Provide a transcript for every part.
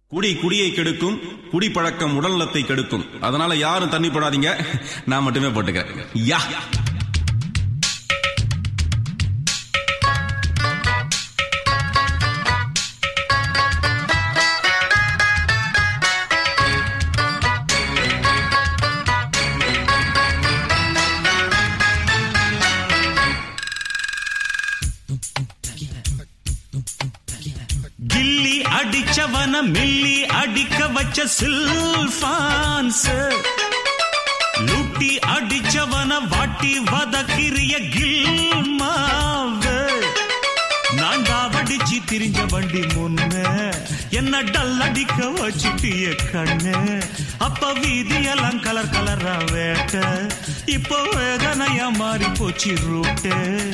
குடியை கெடுக்கும், குடிப்பழக்கம் உடல் நலத்தை கெடுக்கும். அதனால யாரும் தண்ணி போடாதீங்க, நான் மட்டுமே போட்டுக்கிறேன். யா கில்லி அடிச்சவன மில்லி அடிக்க வச்ச சில்பான்ஸ், லூட்டி அடிச்சவன வாட்டி வதக்கிறிய கில்மாவு. நான் தாவடிச்சு திரிஞ்ச வண்டி முன்ன என்ன டல் அடிக்க வச்சுட்டிய கண்ணு. அப்ப வீதியெல்லாம் கலர் கலரா வேட்ட, இப்போ வேதனையா மாறி போச்சு ரூட்டு.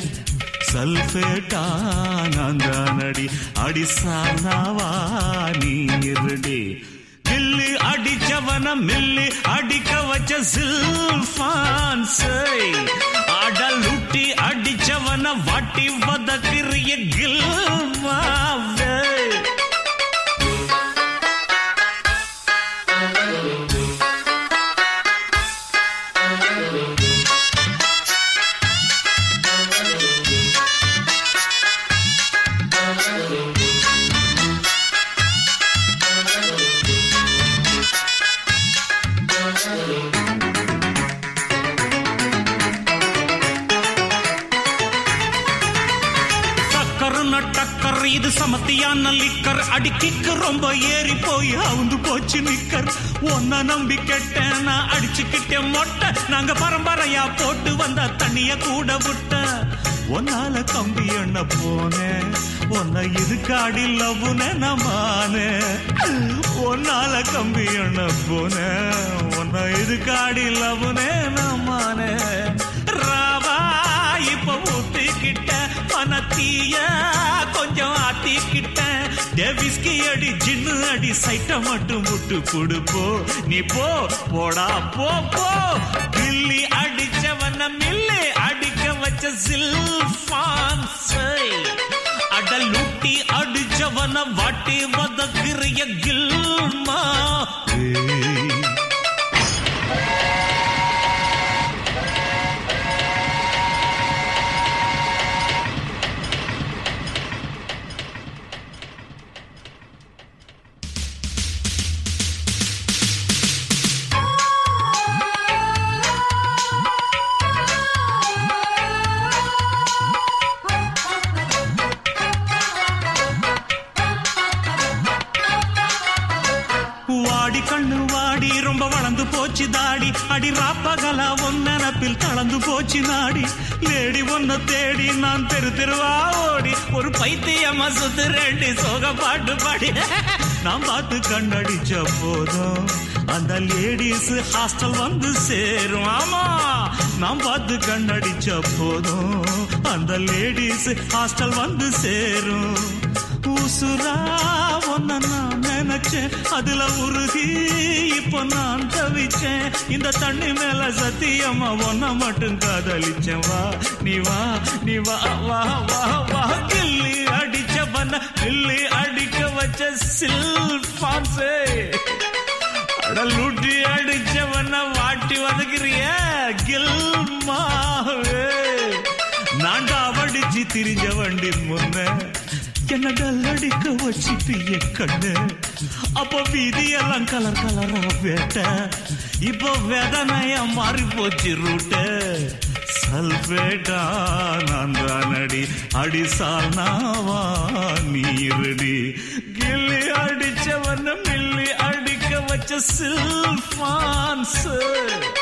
சல்பேட்டானடி அடிசானாவா நீருடி. கில்லி அடிச்சவன மில்லி அடிக்க வச்ச சில்பான்ஸ், அடலூட்டி அடிச்சவன வாட்டி வதக்கிறிய கில்மாவே. டக்கர் இது சமத்தியான லிக்கர், அடிக்கிக்கு ரொம்ப ஏறி போய் அவுந்து போச்சு நிக்கர். ஒன்ன நம்பி கெட்டேன் நான் அடிச்சுக்கிட்டேன் மொட்டை, நாங்க பரம்பரையா போட்டு வந்த தண்ணிய கூட விட்ட. ஒன்னால கம்பி எண்ண போனேன், ஒன்ன இதுக்காடி லவ்னே நமானே. ஒன்னால கம்பி எண்ண போனேன், ஒன்ன இதுக்காடி லவ்னே நமானே. ராவா இப்ப ஊத்திக்கிட்ட பணத்தீய கொஞ்சம் ஆத்திக்கிட்ட. டேவிஸ்கி அடி ஜின்னு அடி சைட்ட மட்டும் முட்டு கொடுப்போ. நீ போ போடா போ போ. கில்லி அடிச்சவன மில்லி அடிக்க வச்ச சில்பான்ஸ், அடலூட்டி அடிச்சவன வாட்டி வதக்கிறிய கில்மா. வாடி கண்ணு வாடி ரொம்ப வளர்ந்து போச்சு தாடி. அடி ராப்பகலா ஒன்னப்பில் கலந்து போச்சு நாடி. லேடி ஒன்ன தேடி நான் தெரு தெருவா ஓடி, ஒரு பைத்தியமா சுத்து ரெண்டு சோக பாட்டு பாடி. நான் பார்த்து கண்ணடிச்ச போதும் அந்த லேடிஸ் ஹாஸ்டல் வந்து சேரும். ஆமா, நான் பார்த்து கண்ணடிச்ச போதும் அந்த லேடிஸ் ஹாஸ்டல் வந்து சேரும். உசுரா ஒன்ன நான் நினைச்சேன், அதுல உருகி இப்ப நான் தவிச்சேன். இந்த தண்ணி மேல சத்தியமா ஒன்ன மட்டும் காதலிச்சேன். வா நீ வா நீ வா வா வா வா. கில்லி அடிச்சவன கில்லி அடிக்க வச்ச சில்பான்ஸே, அடலூட்டி அடிச்சவன வாட்டி வதக்கிறிய கில்மாவே. நான் தாவடிச்சு திரிஞ்ச வண்டி முன்ன என்ன டல்லடிக்க வச்சிட்டிய கண்ணு. அப்ப வீதியெல்லாம் கலர் கலரா வேட்ட, இப்போ வேதனையா மாறி போச்சு ரூட்டு. சல்பேட்டா நான் தானடி அடிசானாவா நீருடி. கில்லி அடிச்சவன மில்லி அடிக்க வச்ச சில்பான்ஸ்.